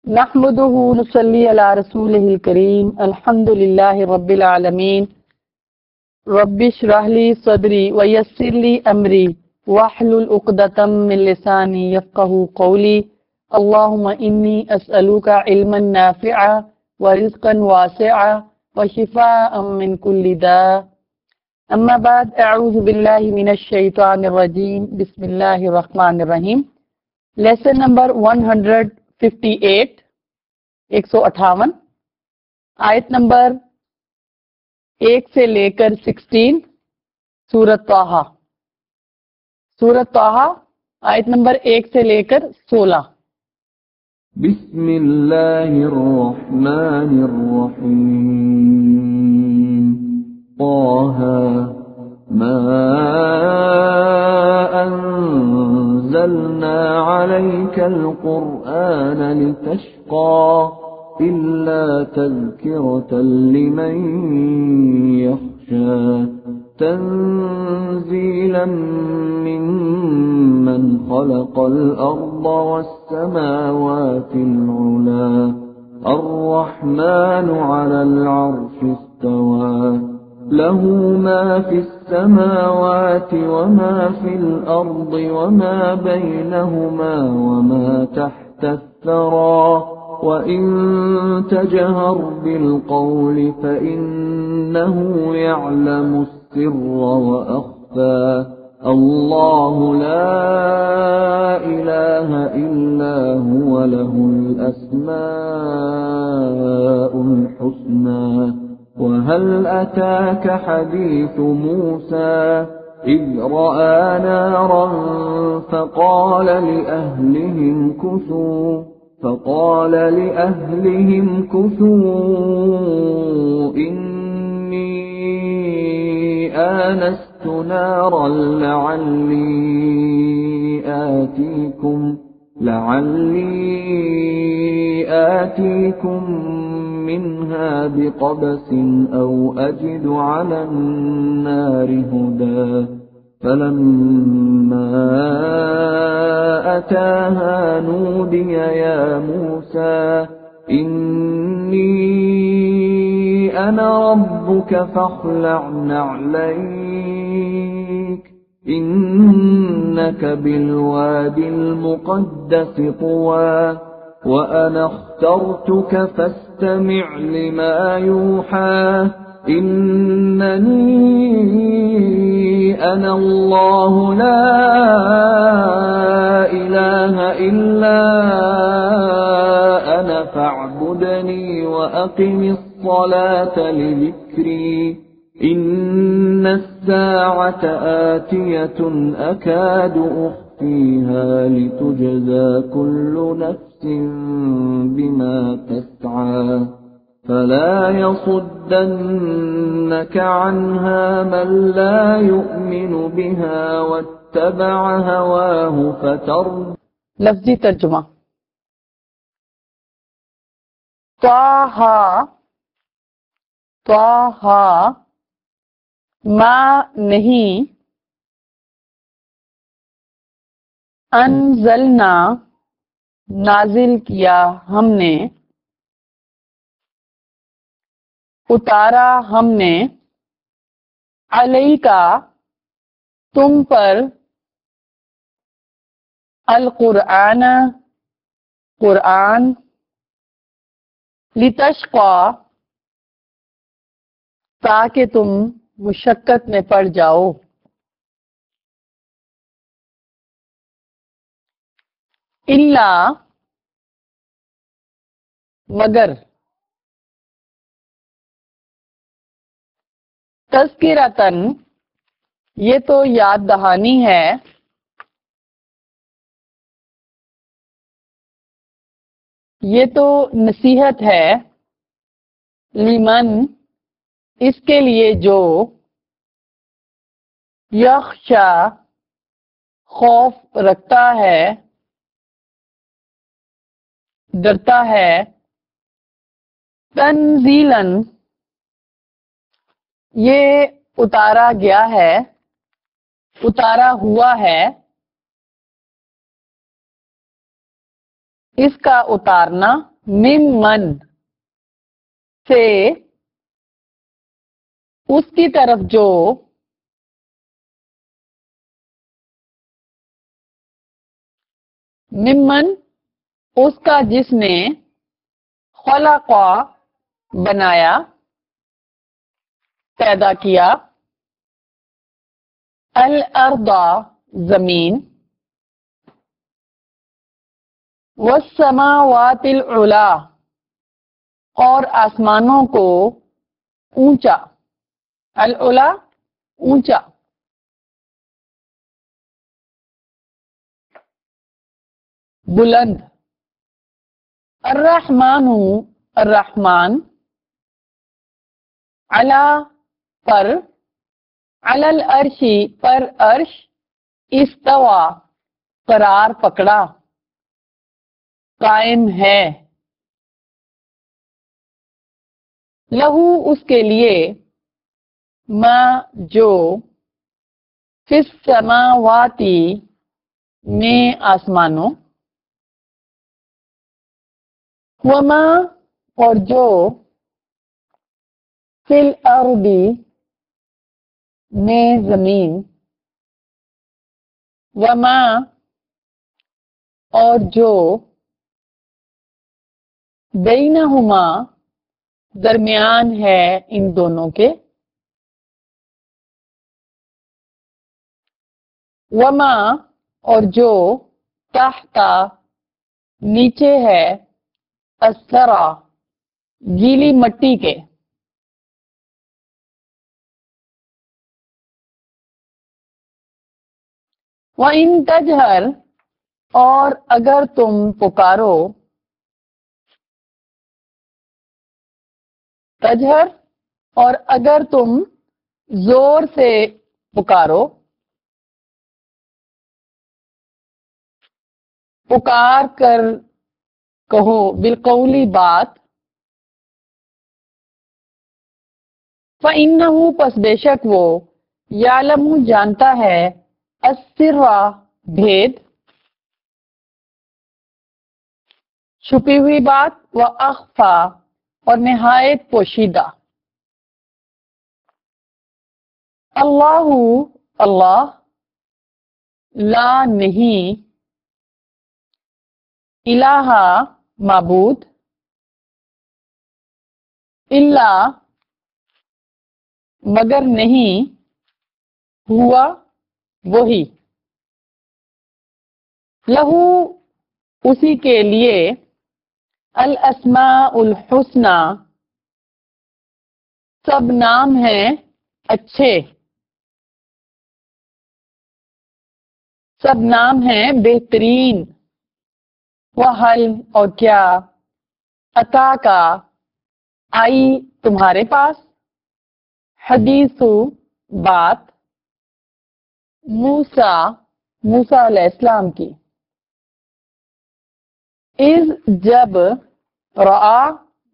نحمده نصلي على رسوله الكريم الحمد لله رب العالمين رب اشرح لي صدري ويسر لي أمري واحلل عقدة من لساني يفقهوا قولي اللهم إني أسألك علما نافعا ورزقا واسعا وشفاء من كل داء اما بعد اعوذ باللہ من الشیطان الرجیم بسم اللہ الرحمن الرحیم لیسن نمبر 158 158 آیت نمبر 1 سے لے کر 16 سورۃ طٰہٰ آیت نمبر 1 سے لے کر 16 بسم اللہ الرحمن الرحیم طٰہٰ ما أنزلنا عليك القرآن لتشقى إلا تذكرة لمن يخشى تنزيلا ممن خلق الأرض والسماوات العلى الرحمن على العرش استوى له ما في السماوات وما في الأرض وما بينهما وما تحت الثرى وإن تجهر بالقول فإنه يعلم السر وأخفى الله لا إله إلا هو له الأسماء الحسنى وهل أتاك حديث موسى إذ رأى نارا فقال لأهلهم كثوا إني آنست نارا لعلي آتيكم منها بقبس أو أجد على النار هدى فلما أتاها نودي يا موسى إني أنا ربك فاخلع نعليك إنك بالواد المقدس طوى وأنا اخترتك فاستمع لما يوحى إنني أنا الله لا إله إلا أنا فاعبدني وأقم الصلاة لذكري إن الساعة آتية أكاد أخفيها لتجزى كل نفس بما تسعى فلا يصدنك عنها من لا يؤمن بها واتبع هواه فتردى. لفظی ترجمہ طٰہٰ ما نہیں انزلنا نازل کیا ہم نے اتارا ہم نے علیکا تم پر القرآن قرآن لتشقى تاکہ تم مشقت میں پڑ جاؤ الا مگر تذکرتاً یہ تو یاد دہانی ہے یہ تو نصیحت ہے لمن اس کے لیے جو یخشا خوف رکھتا ہے ڈرتا ہے تنزیلاً یہ اتارا گیا ہے اتارا ہوا ہے اس کا اتارنا ممن سے اس کی طرف جو ممن اس کا جس نے خلق بنایا پیدا کیا الارض زمین والسماوات العلا اور آسمانوں کو اونچا العلا اونچا بلند الرحمن الرحمن علی پر علی العرش پر عرش استوا قرار پکڑا قائم ہے لہو اس کے لیے ما جو فی السماواتی میں آسمانوں وما اور جو فی الارض میں زمین وما اور جو بینہما درمیان ہے ان دونوں کے وما اور جو تحت نیچے ہے الثری گیلی مٹی کے وَإِن تَجْهَرْ اور اگر تم پکارو تجہر اور اگر تم زور سے پکارو پکار کر کہو بالقولی بات فَإِنَّهُ پس بے شک وہ یعلم جانتا ہے السر بھید چھپی ہوئی بات وَأَخْفَى اور نہایت پوشیدہ اللہ اللہ لا نہیں الہ معبود الا مگر نہیں ہوا وہی لہو اسی کے لیے الاسماء الحسنی سب نام ہیں اچھے سب نام ہیں بہترین وحل اور کیا عطا کا آئی تمہارے پاس حدیث بات موسیٰ علیہ السلام کی از جب رآ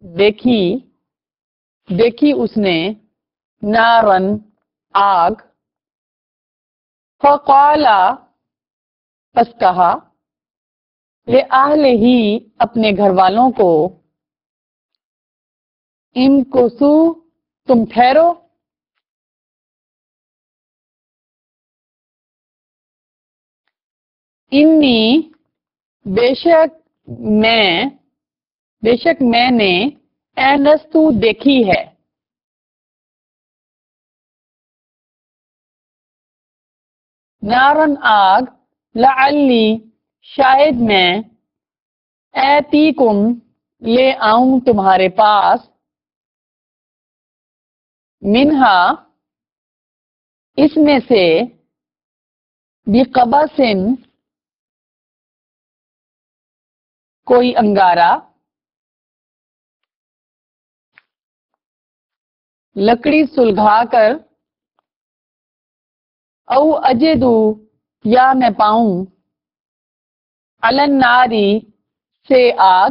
دیکھی اس نے نارن آگ فقالا پس کہا لِأَهْلِهِ اپنے گھر والوں کو امکثو تم ٹھہرو انی بے شک میں نے آنستو دیکھی ہے نارن آگ لعلی شاید میں آتیکم لے آؤں تمہارے پاس منہا اس میں سے بقبسن کوئی انگارہ لکڑی سلگھا کر او اجدو یا میں پاؤں علی الناری سے آگ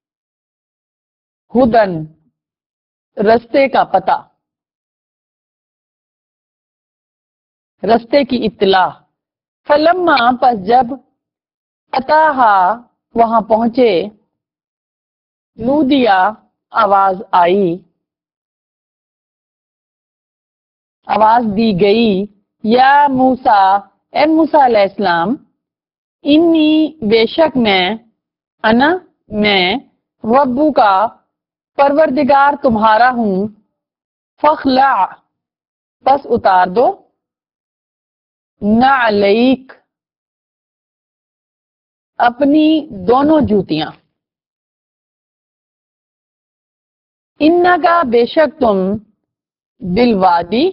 ہدن رستے کا پتہ رستے کی اطلاع فلما پس جب اتاہا وہاں پہنچے نودیا آواز آئی، آواز دی گئی، یا موسیٰ اے موسیٰ علیہ السلام، انی بے شک میں، انا میں، ربو کا پروردگار تمہارا ہوں، فخلع پس اتار دو، نعلیک اپنی دونوں جوتیاں، انکا بے شک تم، بالوادی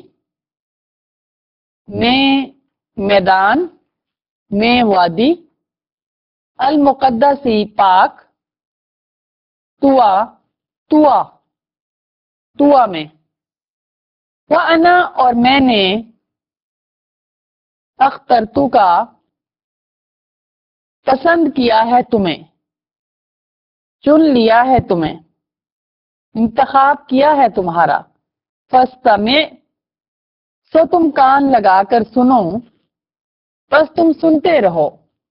میں میدان میں، وادی، المقدسی پاک، طوا طوا طوا میں، وَأَنَا اور میں نے، اخترتو کا پسند کیا ہے تمہیں، چن لیا ہے تمہیں، انتخاب کیا ہے تمہارا، فاستمع سو تم کان لگا کر سنو، بس تم سنتے رہو،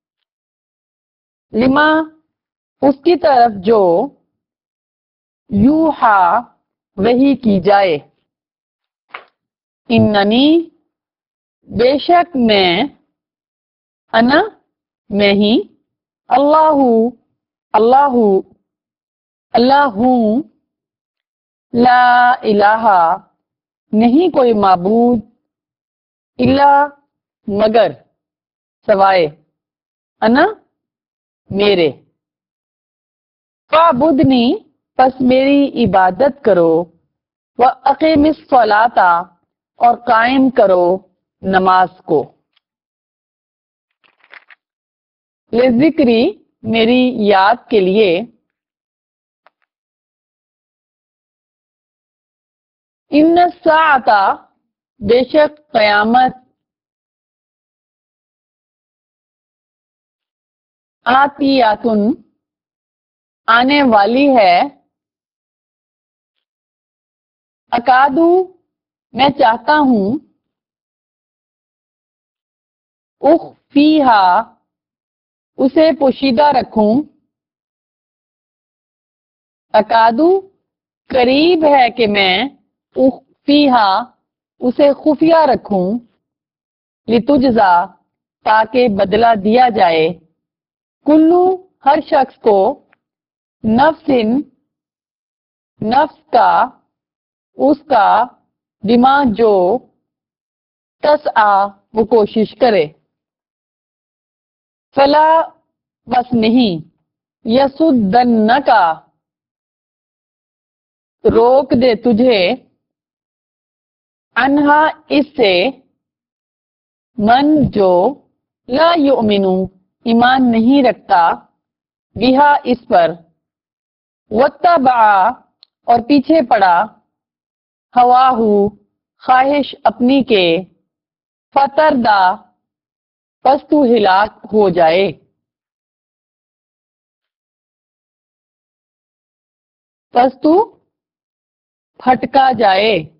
لما اس کی طرف جو، یوحا وحی کی جائے، اننی بے شک میں، انا میں ہی، اللہ اللہ اللہ ہوں، لا الہ نہیں کوئی معبود، الا مگر، سوائے، انا میرے، فاعبدنی پس میری عبادت کرو، وَأَقِمِ الصَّلَاةَ اور قائم کرو نماز کو، لذکری میری یاد کے لیے، ان الساعة بے شک قیامت، آتیاتن آنے والی ہے، اکادو میں چاہتا ہوں، اخفیہا اسے پوشیدہ رکھوں، اکادو قریب ہے کہ میں، اخفیہا اسے خفیہ رکھوں، لتجزا تاکہ بدلہ دیا جائے، کلو ہر شخص کو، نفس نفس کا اس کا، بما جو، تسعی وہ کوشش کرے، فلا بس نہیں، یسدنکا روک دے تجھے، انہا اس سے، من جو، لا یؤمنو ایمان نہیں رکھتا، بہا اس پر، واتبع اور پیچھے پڑا، ہواہو خواہش اپنی کے، فتردہ پس تو ہلاک ہو جائے، پس تو پھٹکا جائے،